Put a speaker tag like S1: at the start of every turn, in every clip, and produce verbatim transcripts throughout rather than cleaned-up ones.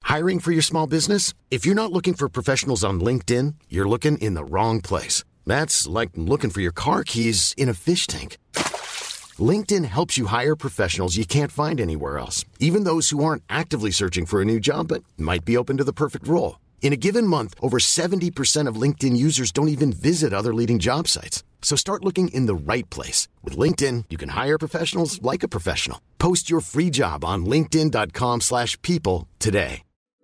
S1: Hiring for your small business? If you're not looking for professionals on LinkedIn, you're looking in the wrong place. That's like looking for your car keys in a fish tank. LinkedIn helps you hire professionals you can't find anywhere else, even those who aren't actively searching for a new job but might be open to the perfect role. In a given month, over seventy percent of LinkedIn users don't even visit other leading job sites. So start looking in the right place. With LinkedIn, you can hire professionals like a professional. Post your free job on linkedin.com slash people today.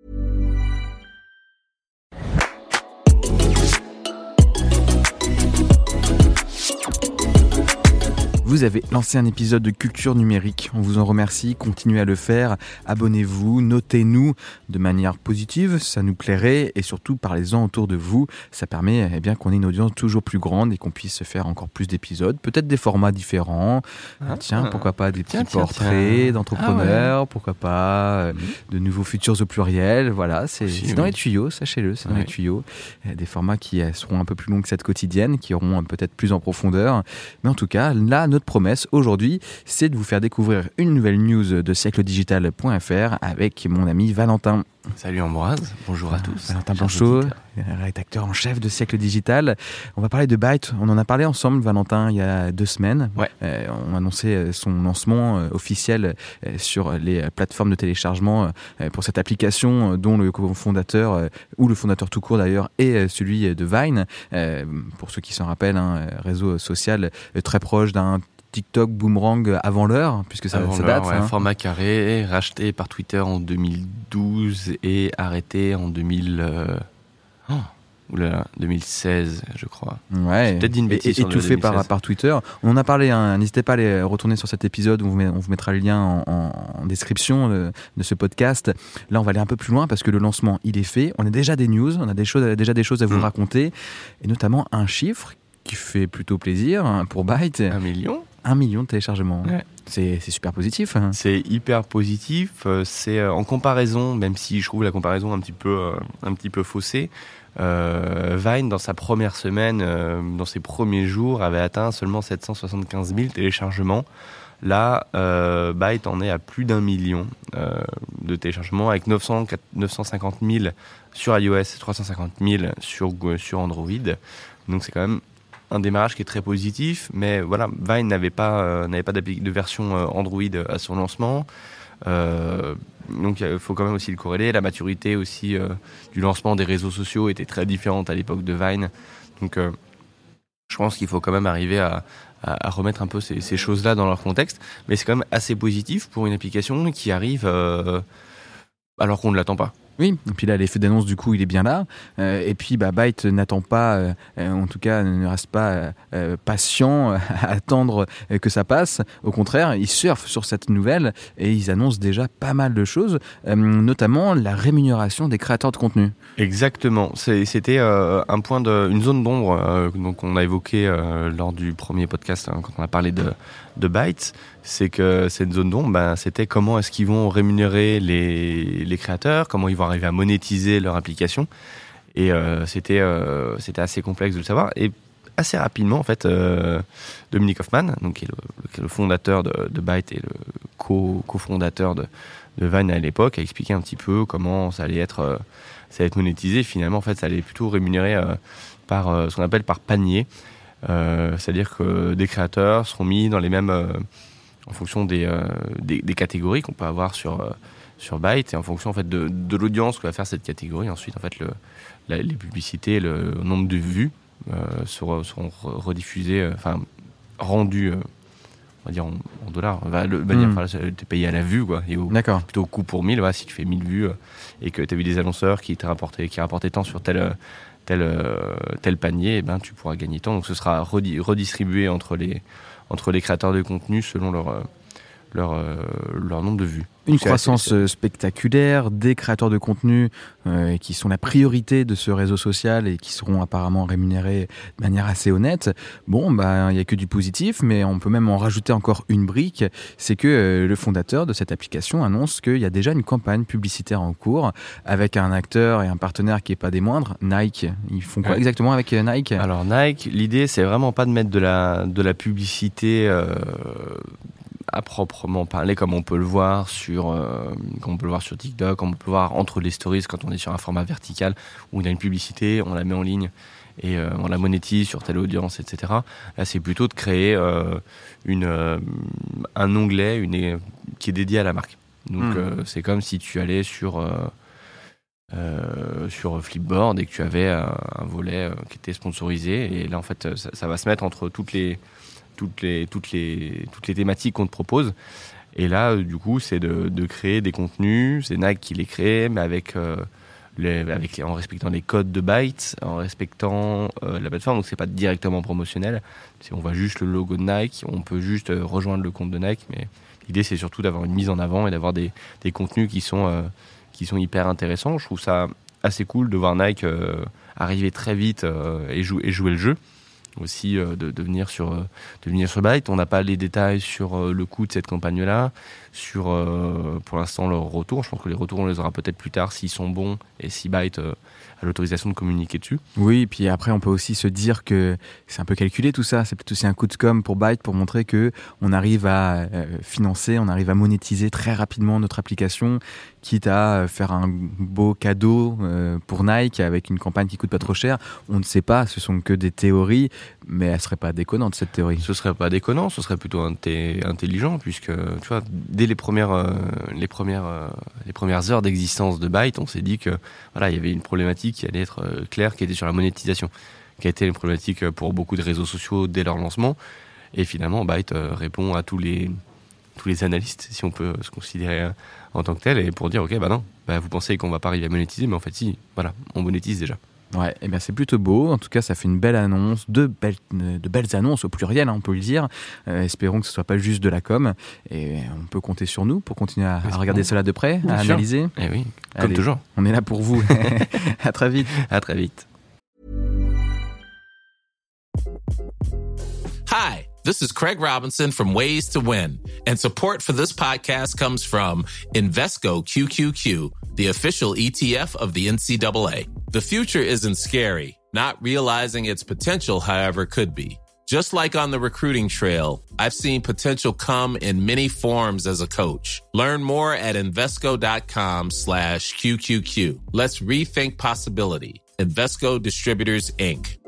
S2: Vous avez lancé un épisode de Culture Numérique. On vous en remercie. Continuez à le faire. Abonnez-vous, notez-nous de manière positive. Ça nous plairait. Et surtout, parlez-en autour de vous. Ça permet eh bien, qu'on ait une audience toujours plus grande et qu'on puisse faire encore plus d'épisodes. Peut-être des formats différents. Ah, tiens, pourquoi pas des petits tiens, portraits tiens. d'entrepreneurs. Ah ouais. Pourquoi pas euh, mmh. de nouveaux futurs au pluriel. Voilà, c'est, c'est dans oui. les tuyaux, sachez-le. C'est dans ouais. les tuyaux. Des formats qui seront un peu plus longs que cette quotidienne, qui auront peut-être plus en profondeur. Mais en tout cas, là, notre promesse aujourd'hui, c'est de vous faire découvrir une nouvelle news de siècle digital point f r avec mon ami Valentin.
S3: Salut Ambroise, bonjour à tous.
S2: Valentin Blanchot, rédacteur en chef de Siècle Digital. On va parler de Byte. On en a parlé ensemble, Valentin, il y a deux semaines.
S3: Ouais.
S2: Euh, on a annoncé son lancement euh, officiel euh, sur les plateformes de téléchargement euh, pour cette application euh, dont le cofondateur, euh, ou le fondateur tout court d'ailleurs, est euh, celui de Vine. Euh, pour ceux qui s'en rappellent, un hein, réseau social euh, très proche d'un TikTok, Boomerang avant l'heure, puisque ça, ça date.
S3: Ouais, hein. Format carré, racheté par Twitter en deux mille douze et arrêté en deux mille, euh... oh, oulala, deux mille seize, je crois.
S2: Ouais.
S3: J'ai peut-être dit une bêtise.
S2: Et, étouffé par, par Twitter. On en a parlé, hein. N'hésitez pas à aller retourner sur cet épisode, on vous, met, on vous mettra le lien en, en, en description de, de ce podcast. Là, on va aller un peu plus loin parce que le lancement, il est fait. On a déjà des news, on a des choses, déjà des choses à vous mmh. raconter, et notamment un chiffre qui fait plutôt plaisir hein, pour Byte.
S3: Un million
S2: Un million de téléchargements.
S3: Ouais.
S2: C'est, c'est super positif. Hein.
S3: C'est hyper positif. C'est en comparaison, même si je trouve la comparaison un petit peu, un petit peu faussée, euh, Vine, dans sa première semaine, euh, dans ses premiers jours, avait atteint seulement sept cent soixante-quinze mille téléchargements. Là, euh, Byte en est à plus d'un million euh, de téléchargements, avec neuf cent cinquante mille sur iOS et trois cent cinquante mille sur, sur Android. Donc c'est quand même un démarrage qui est très positif, mais voilà, Vine n'avait pas, euh, n'avait pas de version euh, Android à son lancement, euh, donc il faut quand même aussi le corréler. La maturité aussi euh, du lancement des réseaux sociaux était très différente à l'époque de Vine, donc euh, je pense qu'il faut quand même arriver à, à, à remettre un peu ces, ces choses-là dans leur contexte, mais c'est quand même assez positif pour une application qui arrive euh, alors qu'on ne l'attend pas.
S2: Oui, et puis là, l'effet d'annonce, du coup, il est bien là. Euh, et puis, bah, Byte n'attend pas, euh, en tout cas, ne reste pas euh, patient à attendre que ça passe. Au contraire, ils surfent sur cette nouvelle et ils annoncent déjà pas mal de choses, euh, notamment la rémunération des créateurs de contenu.
S3: Exactement. C'est, c'était euh, un point de, une zone d'ombre euh, donc on a évoqué euh, lors du premier podcast hein, quand on a parlé de, de Byte. C'est que cette zone d'ombre, ben, c'était comment est-ce qu'ils vont rémunérer les, les créateurs, comment ils vont arriver à monétiser leur application. Et euh, c'était, euh, c'était assez complexe de le savoir. Et assez rapidement, en fait, euh, Dominic Hoffman, donc, qui est le, qui est le fondateur de, de Byte et le co, cofondateur de, de Vine à l'époque, a expliqué un petit peu comment ça allait être, euh, ça allait être monétisé. Finalement, en fait, ça allait plutôt rémunérer euh, par euh, ce qu'on appelle par panier. Euh, c'est-à-dire que des créateurs seront mis dans les mêmes... Euh, en fonction des, euh, des, des catégories qu'on peut avoir sur, euh, sur Byte et en fonction en fait, de, de l'audience que va faire cette catégorie. Ensuite, en fait, le, la, les publicités, le nombre de vues euh, seront, seront rediffusées, euh, enfin, rendues, euh, on va dire en, en dollars. On va le, mmh. dire, enfin, t'es payé à la vue, quoi. Et au,
S2: D'accord.
S3: Plutôt au coût pour mille, voilà, si tu fais mille vues euh, et que tu as vu des annonceurs qui t'a rapporté, qui rapportaient tant sur tel, tel, euh, tel panier, eh ben, tu pourras gagner tant. Donc, ce sera redi- redistribué entre les entre les créateurs de contenu selon leur, leur, leur nombre de vues.
S2: Une croissance assez... spectaculaire, des créateurs de contenu euh, qui sont la priorité de ce réseau social et qui seront apparemment rémunérés de manière assez honnête. Bon, bah, il n'y a que du positif, mais on peut même en rajouter encore une brique. C'est que euh, le fondateur de cette application annonce qu'il y a déjà une campagne publicitaire en cours avec un acteur et un partenaire qui n'est pas des moindres, Nike. Ils font quoi ouais. exactement avec euh, Nike ?
S3: Alors Nike, l'idée, c'est vraiment pas de mettre de la, de la publicité... Euh... à proprement parler, comme on peut le voir sur, euh, comme on peut le voir sur TikTok, comme on peut le voir entre les stories quand on est sur un format vertical où on a une publicité, on la met en ligne et euh, on la monétise sur telle audience, et cetera. Là, c'est plutôt de créer euh, une, euh, un onglet une, qui est dédié à la marque. Donc, mmh. euh, c'est comme si tu allais sur, euh, euh, sur Flipboard et que tu avais euh, un volet euh, qui était sponsorisé. Et là, en fait, ça, ça va se mettre entre toutes les, toutes les, toutes les, toutes les thématiques qu'on te propose. Et là, euh, du coup, c'est de, de créer des contenus. C'est Nike qui les crée, mais avec, euh, les, avec les, en respectant les codes de Byte, en respectant euh, la plateforme. Donc, c'est pas directement promotionnel. Si on voit juste le logo de Nike, on peut juste euh, rejoindre le compte de Nike, mais l'idée, c'est surtout d'avoir une mise en avant et d'avoir des, des contenus qui sont, euh, qui sont hyper intéressants. Je trouve ça assez cool de voir Nike euh, arriver très vite euh, et, jou- et jouer le jeu. Aussi euh, de, de, venir sur, euh, de venir sur Byte. On n'a pas les détails sur euh, le coût de cette campagne-là, sur euh, pour l'instant leur retour. Je pense que les retours, on les aura peut-être plus tard s'ils sont bons et si Byte euh, a l'autorisation de communiquer dessus.
S2: Oui, et puis après, on peut aussi se dire que c'est un peu calculé tout ça. C'est peut-être aussi un coup de com' pour Byte pour montrer que on arrive à euh, financer, on arrive à monétiser très rapidement notre application, quitte à faire un beau cadeau euh, pour Nike avec une campagne qui coûte pas trop cher. On ne sait pas, ce sont que des théories, mais elle serait pas déconnante cette théorie.
S3: Ce serait pas déconnant, ce serait plutôt inté- intelligent puisque tu vois, dès les premières euh, les premières euh, les premières heures d'existence de Byte, on s'est dit que voilà, il y avait une problématique qui allait être euh, claire, qui était sur la monétisation, qui a été une problématique pour beaucoup de réseaux sociaux dès leur lancement. Et finalement, Byte euh, répond à tous les tous les analystes, si on peut se considérer euh, en tant que tel, et pour dire ok, bah non, bah vous pensez qu'on va pas arriver à monétiser, mais en fait si, voilà, on monétise déjà.
S2: Ouais, et bien c'est plutôt beau. En tout cas, ça fait une belle annonce, de belles, de belles annonces au pluriel, hein, on peut le dire. Euh, espérons que ce soit pas juste de la com. Et on peut compter sur nous pour continuer à, à regarder cela de près,
S3: Bien
S2: à
S3: sûr.
S2: analyser.
S3: Eh oui, comme
S2: Allez,
S3: toujours.
S2: On est là pour vous. À très vite.
S3: À très vite.
S4: Hi, this is Craig Robinson from Ways to Win, and support for this podcast comes from Invesco Q Q Q, the official E T F of the N C double A. The future isn't scary. Not realizing its potential, however, could be. Just like on the recruiting trail, I've seen potential come in many forms as a coach. Learn more at Invesco.com slash QQQ. Let's rethink possibility. Invesco Distributors, Incorporated.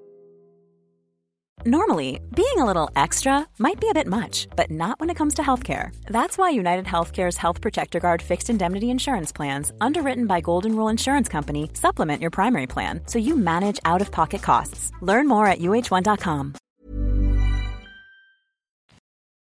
S5: Normally, being a little extra might be a bit much, but not when it comes to healthcare. That's why United Healthcare's Health Protector Guard fixed indemnity insurance plans, underwritten by Golden Rule Insurance Company, supplement your primary plan so you manage out-of-pocket costs. Learn more at U H one dot com.